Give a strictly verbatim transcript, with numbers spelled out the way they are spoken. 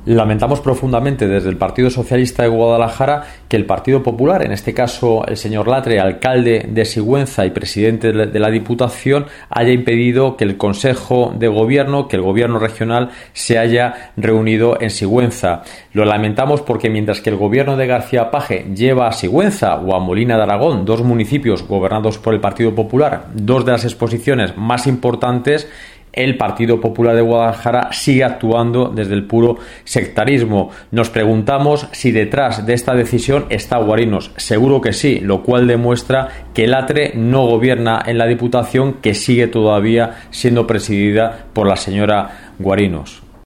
Lamentamos profundamente desde el Partido Socialista de Guadalajara que el Partido Popular, en este caso el señor Latre, alcalde de Sigüenza y presidente de la Diputación, haya impedido que el Consejo de Gobierno, que el Gobierno regional se haya reunido en Sigüenza. Lo lamentamos porque mientras que el Gobierno de García Paje lleva a Sigüenza o a Molina de Aragón, dos municipios gobernados por el Partido Popular, dos de las exposiciones más importantes, el Partido Popular de Guadalajara sigue actuando desde el puro sectarismo. Nos preguntamos si detrás de esta decisión está Guarinos. Seguro que sí, lo cual demuestra que Latre no gobierna en la Diputación, que sigue todavía siendo presidida por la señora Guarinos.